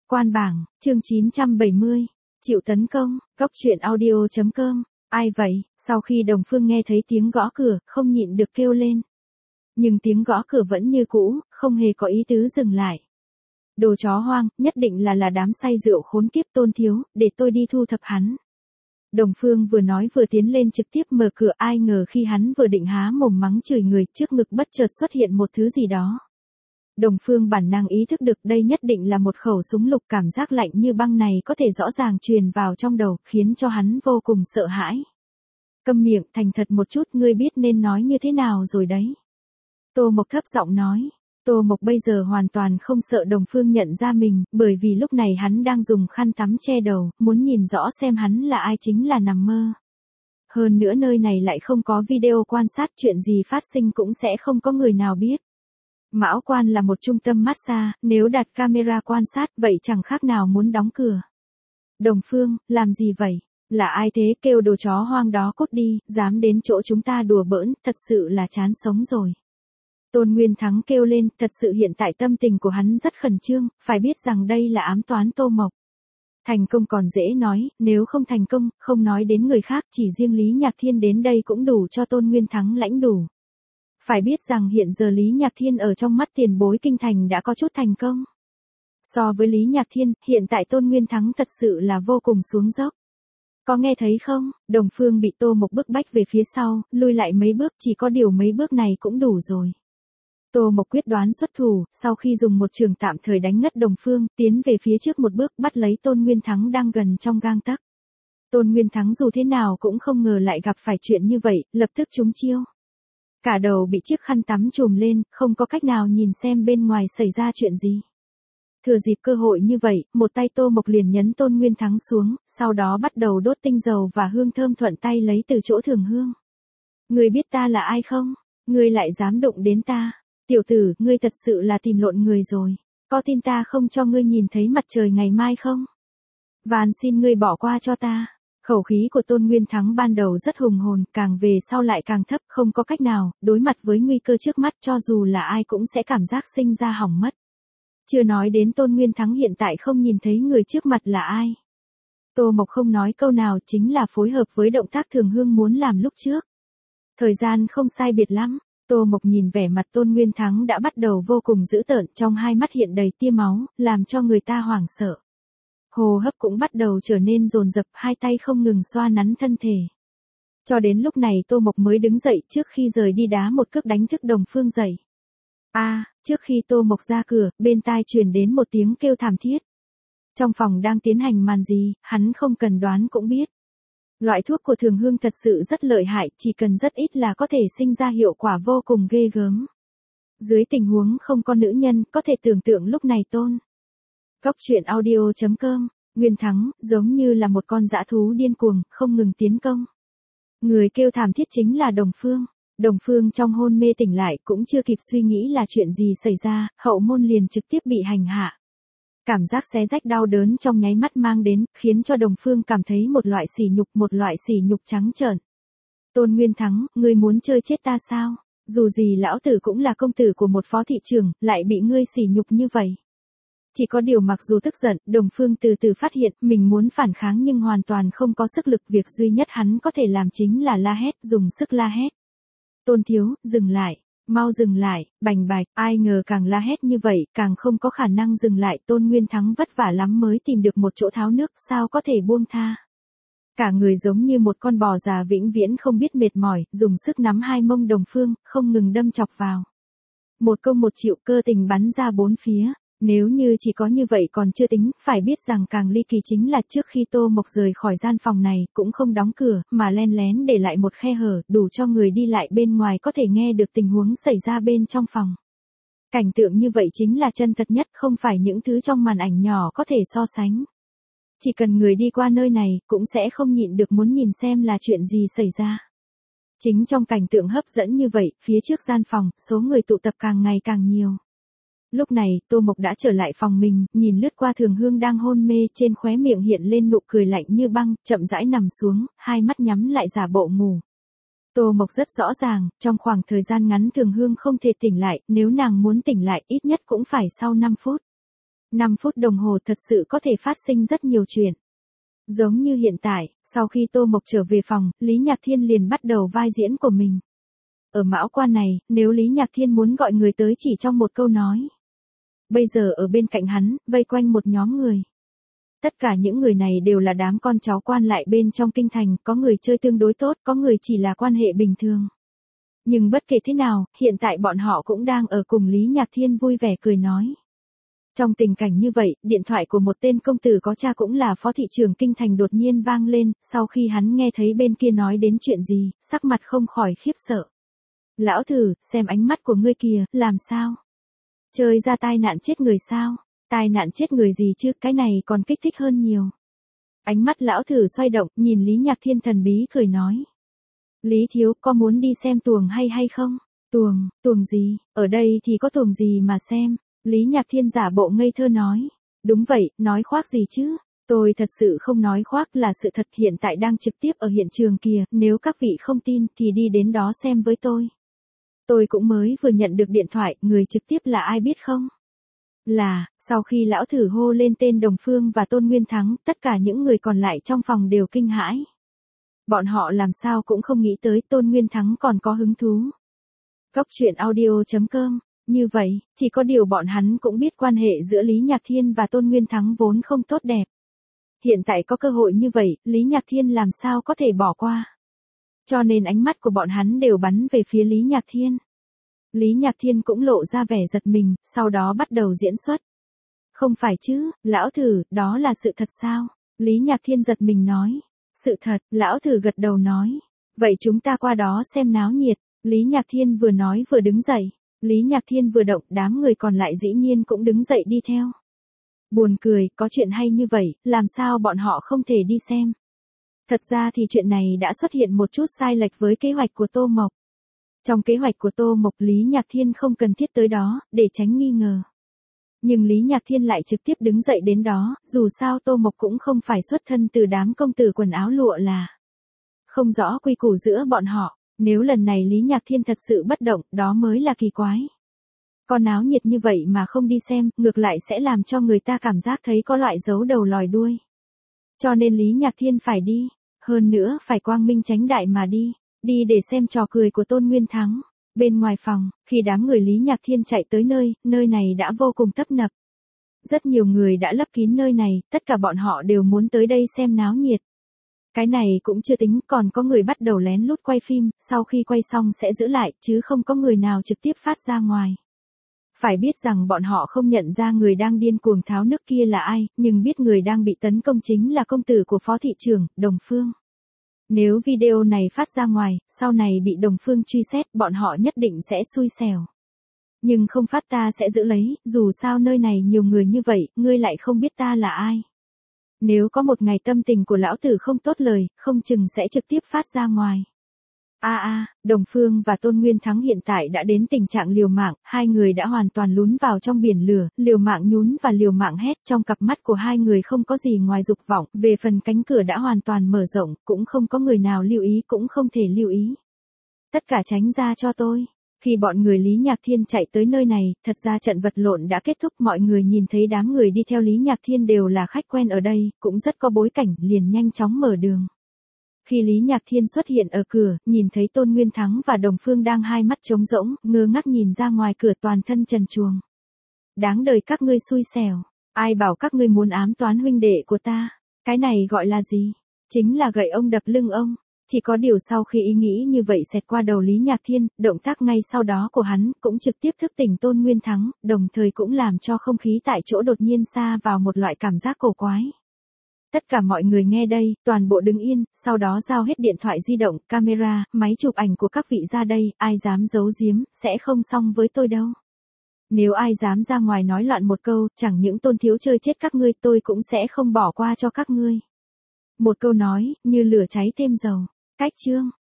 Quan bảng, chương 970. Chịu tấn công, Cốc truyện audio.com. Ai vậy? Sau khi Đồng Phương nghe thấy tiếng gõ cửa, không nhịn được kêu lên. Nhưng tiếng gõ cửa vẫn như cũ, không hề có ý tứ dừng lại. Đồ chó hoang, nhất định là đám say rượu khốn kiếp Tôn thiếu, để tôi đi thu thập hắn. Đồng Phương vừa nói vừa tiến lên trực tiếp mở cửa, ai ngờ khi hắn vừa định há mồm mắng chửi người, trước ngực bất chợt xuất hiện một thứ gì đó. Đồng Phương bản năng ý thức được đây nhất định là một khẩu súng lục, cảm giác lạnh như băng này có thể rõ ràng truyền vào trong đầu, khiến cho hắn vô cùng sợ hãi. Câm miệng, thành thật một chút, ngươi biết nên nói như thế nào rồi đấy. Tô Mộc thấp giọng nói. Tô Mộc bây giờ hoàn toàn không sợ Đồng Phương nhận ra mình, bởi vì lúc này hắn đang dùng khăn tắm che đầu, muốn nhìn rõ xem hắn là ai chính là nằm mơ. Hơn nữa nơi này lại không có video quan sát, chuyện gì phát sinh cũng sẽ không có người nào biết. Mão Quan là một trung tâm massage, nếu đặt camera quan sát vậy chẳng khác nào muốn đóng cửa. Đồng Phương, làm gì vậy? Là ai thế? Kêu đồ chó hoang đó cút đi, dám đến chỗ chúng ta đùa bỡn, thật sự là chán sống rồi. Tôn Nguyên Thắng kêu lên, thật sự hiện tại tâm tình của hắn rất khẩn trương, phải biết rằng đây là ám toán Tô Mộc. Thành công còn dễ nói, nếu không thành công, không nói đến người khác, chỉ riêng Lý Nhạc Thiên đến đây cũng đủ cho Tôn Nguyên Thắng lãnh đủ. Phải biết rằng hiện giờ Lý Nhạc Thiên ở trong mắt tiền bối kinh thành đã có chút thành công. So với Lý Nhạc Thiên, hiện tại Tôn Nguyên Thắng thật sự là vô cùng xuống dốc. Có nghe thấy không? Đồng Phương bị Tô Mộc bức bách về phía sau, lui lại mấy bước, chỉ có điều mấy bước này cũng đủ rồi. Tô Mộc quyết đoán xuất thủ, sau khi dùng một trường tạm thời đánh ngất Đồng Phương, tiến về phía trước một bước, bắt lấy Tôn Nguyên Thắng đang gần trong gang tấc. Tôn Nguyên Thắng dù thế nào cũng không ngờ lại gặp phải chuyện như vậy, lập tức trúng chiêu. Cả đầu bị chiếc khăn tắm trùm lên, không có cách nào nhìn xem bên ngoài xảy ra chuyện gì. Thừa dịp cơ hội như vậy, một tay Tô Mộc liền nhấn Tôn Nguyên Thắng xuống, sau đó bắt đầu đốt tinh dầu và hương thơm, thuận tay lấy từ chỗ Thường Hương. Ngươi biết ta là ai không? Ngươi lại dám đụng đến ta? Tiểu tử, ngươi thật sự là tìm lộn người rồi. Có tin ta không cho ngươi nhìn thấy mặt trời ngày mai không? Van xin ngươi bỏ qua cho ta. Khẩu khí của Tôn Nguyên Thắng ban đầu rất hùng hồn, càng về sau lại càng thấp, không có cách nào, đối mặt với nguy cơ trước mắt cho dù là ai cũng sẽ cảm giác sinh ra hỏng mất. Chưa nói đến Tôn Nguyên Thắng hiện tại không nhìn thấy người trước mặt là ai. Tô Mộc không nói câu nào, chính là phối hợp với động tác Thường Hương muốn làm lúc trước. Thời gian không sai biệt lắm, Tô Mộc nhìn vẻ mặt Tôn Nguyên Thắng đã bắt đầu vô cùng dữ tợn, trong hai mắt hiện đầy tia máu, làm cho người ta hoảng sợ. Hô hấp cũng bắt đầu trở nên dồn dập, hai tay không ngừng xoa nắn thân thể. Cho đến lúc này Tô Mộc mới đứng dậy, trước khi rời đi đá một cước đánh thức Đồng Phương dậy. Trước khi Tô Mộc ra cửa, bên tai truyền đến một tiếng kêu thảm thiết. Trong phòng đang tiến hành màn gì, hắn không cần đoán cũng biết. Loại thuốc của Thường Hương thật sự rất lợi hại, chỉ cần rất ít là có thể sinh ra hiệu quả vô cùng ghê gớm. Dưới tình huống không có nữ nhân, có thể tưởng tượng lúc này Cốc truyện audio.com, Nguyên Thắng, giống như là một con dã thú điên cuồng, không ngừng tiến công. Người kêu thảm thiết chính là Đồng Phương. Đồng Phương trong hôn mê tỉnh lại cũng chưa kịp suy nghĩ là chuyện gì xảy ra, hậu môn liền trực tiếp bị hành hạ. Cảm giác xé rách đau đớn trong nháy mắt mang đến, khiến cho Đồng Phương cảm thấy một loại sỉ nhục trắng trợn. Tôn Nguyên Thắng, ngươi muốn chơi chết ta sao? Dù gì lão tử cũng là công tử của một phó thị trưởng, lại bị ngươi sỉ nhục như vậy. Chỉ có điều mặc dù tức giận, Đồng Phương từ từ phát hiện mình muốn phản kháng nhưng hoàn toàn không có sức lực, việc duy nhất hắn có thể làm chính là la hét, dùng sức la hét. Tôn thiếu, dừng lại, mau dừng lại, bành bạch, ai ngờ càng la hét như vậy, càng không có khả năng dừng lại, Tôn Nguyên Thắng vất vả lắm mới tìm được một chỗ tháo nước, sao có thể buông tha. Cả người giống như một con bò già vĩnh viễn không biết mệt mỏi, dùng sức nắm hai mông Đồng Phương, không ngừng đâm chọc vào. Một công một chịu, cơ tình bắn ra bốn phía. Nếu như chỉ có như vậy còn chưa tính, phải biết rằng càng ly kỳ chính là trước khi Tô Mộc rời khỏi gian phòng này, cũng không đóng cửa, mà len lén để lại một khe hở, đủ cho người đi lại bên ngoài có thể nghe được tình huống xảy ra bên trong phòng. Cảnh tượng như vậy chính là chân thật nhất, không phải những thứ trong màn ảnh nhỏ có thể so sánh. Chỉ cần người đi qua nơi này, cũng sẽ không nhịn được muốn nhìn xem là chuyện gì xảy ra. Chính trong cảnh tượng hấp dẫn như vậy, phía trước gian phòng, số người tụ tập càng ngày càng nhiều. Lúc này, Tô Mộc đã trở lại phòng mình, nhìn lướt qua Thường Hương đang hôn mê, trên khóe miệng hiện lên nụ cười lạnh như băng, chậm rãi nằm xuống, hai mắt nhắm lại giả bộ ngủ. Tô Mộc rất rõ ràng, trong khoảng thời gian ngắn Thường Hương không thể tỉnh lại, nếu nàng muốn tỉnh lại ít nhất cũng phải sau 5 phút. 5 phút đồng hồ thật sự có thể phát sinh rất nhiều chuyện. Giống như hiện tại, sau khi Tô Mộc trở về phòng, Lý Nhạc Thiên liền bắt đầu vai diễn của mình. Ở Mão Quan này, nếu Lý Nhạc Thiên muốn gọi người tới chỉ trong một câu nói. Bây giờ ở bên cạnh hắn, vây quanh một nhóm người. Tất cả những người này đều là đám con cháu quan lại bên trong kinh thành, có người chơi tương đối tốt, có người chỉ là quan hệ bình thường. Nhưng bất kể thế nào, hiện tại bọn họ cũng đang ở cùng Lý Nhạc Thiên vui vẻ cười nói. Trong tình cảnh như vậy, điện thoại của một tên công tử có cha cũng là phó thị trưởng kinh thành đột nhiên vang lên, sau khi hắn nghe thấy bên kia nói đến chuyện gì, sắc mặt không khỏi khiếp sợ. Lão thử, xem ánh mắt của ngươi kìa, làm sao? Chơi ra tai nạn chết người sao? Tai nạn chết người gì chứ, cái này còn kích thích hơn nhiều. Ánh mắt lão thử xoay động, nhìn Lý Nhạc Thiên thần bí cười nói. Lý thiếu, có muốn đi xem tuồng hay không? Tuồng gì, ở đây thì có tuồng gì mà xem? Lý Nhạc Thiên giả bộ ngây thơ nói. Đúng vậy, nói khoác gì chứ? Tôi thật sự không nói khoác, là sự thật, hiện tại đang trực tiếp ở hiện trường kìa, nếu các vị không tin thì đi đến đó xem với tôi. Tôi cũng mới vừa nhận được điện thoại, người trực tiếp là ai biết không? Là, sau khi lão thử hô lên tên Đồng Phương và Tôn Nguyên Thắng, tất cả những người còn lại trong phòng đều kinh hãi. Bọn họ làm sao cũng không nghĩ tới Tôn Nguyên Thắng còn có hứng thú. Góc truyện audio.com. Như vậy, chỉ có điều bọn hắn cũng biết quan hệ giữa Lý Nhạc Thiên và Tôn Nguyên Thắng vốn không tốt đẹp. Hiện tại có cơ hội như vậy, Lý Nhạc Thiên làm sao có thể bỏ qua. Cho nên ánh mắt của bọn hắn đều bắn về phía Lý Nhạc Thiên. Lý Nhạc Thiên cũng lộ ra vẻ giật mình, sau đó bắt đầu diễn xuất. Không phải chứ, lão thử, đó là sự thật sao? Lý Nhạc Thiên giật mình nói. Sự thật, lão thử gật đầu nói. Vậy chúng ta qua đó xem náo nhiệt. Lý Nhạc Thiên vừa nói vừa đứng dậy. Lý Nhạc Thiên vừa động, đám người còn lại dĩ nhiên cũng đứng dậy đi theo. Buồn cười, có chuyện hay như vậy, làm sao bọn họ không thể đi xem? Thật ra thì chuyện này đã xuất hiện một chút sai lệch với kế hoạch của Tô Mộc. Trong kế hoạch của Tô Mộc, Lý Nhạc Thiên không cần thiết tới đó, để tránh nghi ngờ. Nhưng Lý Nhạc Thiên lại trực tiếp đứng dậy đến đó, dù sao Tô Mộc cũng không phải xuất thân từ đám công tử quần áo lụa là. Không rõ quy củ giữa bọn họ, nếu lần này Lý Nhạc Thiên thật sự bất động, đó mới là kỳ quái. Con náo nhiệt như vậy mà không đi xem, ngược lại sẽ làm cho người ta cảm giác thấy có loại giấu đầu lòi đuôi. Cho nên Lý Nhạc Thiên phải đi, hơn nữa phải quang minh chánh đại mà đi để xem trò cười của Tôn Nguyên Thắng. Bên ngoài phòng, khi đám người Lý Nhạc Thiên chạy tới nơi này đã vô cùng tấp nập. Rất nhiều người đã lấp kín nơi này, tất cả bọn họ đều muốn tới đây xem náo nhiệt. Cái này cũng chưa tính, còn có người bắt đầu lén lút quay phim, sau khi quay xong sẽ giữ lại, chứ không có người nào trực tiếp phát ra ngoài. Phải biết rằng bọn họ không nhận ra người đang điên cuồng tháo nước kia là ai, nhưng biết người đang bị tấn công chính là công tử của phó thị trưởng, Đồng Phương. Nếu video này phát ra ngoài, sau này bị Đồng Phương truy xét, bọn họ nhất định sẽ xui xẻo. Nhưng không phát ta sẽ giữ lấy, dù sao nơi này nhiều người như vậy, ngươi lại không biết ta là ai. Nếu có một ngày tâm tình của lão tử không tốt lời, không chừng sẽ trực tiếp phát ra ngoài. Đồng Phương và Tôn Nguyên Thắng hiện tại đã đến tình trạng liều mạng, hai người đã hoàn toàn lún vào trong biển lửa, liều mạng nhún và liều mạng hét, trong cặp mắt của hai người không có gì ngoài dục vọng, về phần cánh cửa đã hoàn toàn mở rộng, cũng không có người nào lưu ý, cũng không thể lưu ý. Tất cả tránh ra cho tôi. Khi bọn người Lý Nhạc Thiên chạy tới nơi này, thật ra trận vật lộn đã kết thúc, mọi người nhìn thấy đám người đi theo Lý Nhạc Thiên đều là khách quen ở đây, cũng rất có bối cảnh, liền nhanh chóng mở đường. Khi Lý Nhạc Thiên xuất hiện ở cửa, nhìn thấy Tôn Nguyên Thắng và Đồng Phương đang hai mắt trống rỗng, ngơ ngác nhìn ra ngoài cửa toàn thân trần truồng. Đáng đời các ngươi xui xẻo, ai bảo các ngươi muốn ám toán huynh đệ của ta, cái này gọi là gì? Chính là gậy ông đập lưng ông. Chỉ có điều sau khi ý nghĩ như vậy xẹt qua đầu Lý Nhạc Thiên, động tác ngay sau đó của hắn cũng trực tiếp thức tỉnh Tôn Nguyên Thắng, đồng thời cũng làm cho không khí tại chỗ đột nhiên xa vào một loại cảm giác cổ quái. Tất cả mọi người nghe đây, toàn bộ đứng yên, sau đó giao hết điện thoại di động, camera, máy chụp ảnh của các vị ra đây, ai dám giấu giếm, sẽ không xong với tôi đâu. Nếu ai dám ra ngoài nói loạn một câu, chẳng những Tôn thiếu chơi chết các ngươi, tôi cũng sẽ không bỏ qua cho các ngươi. Một câu nói, như lửa cháy thêm dầu. Cách chương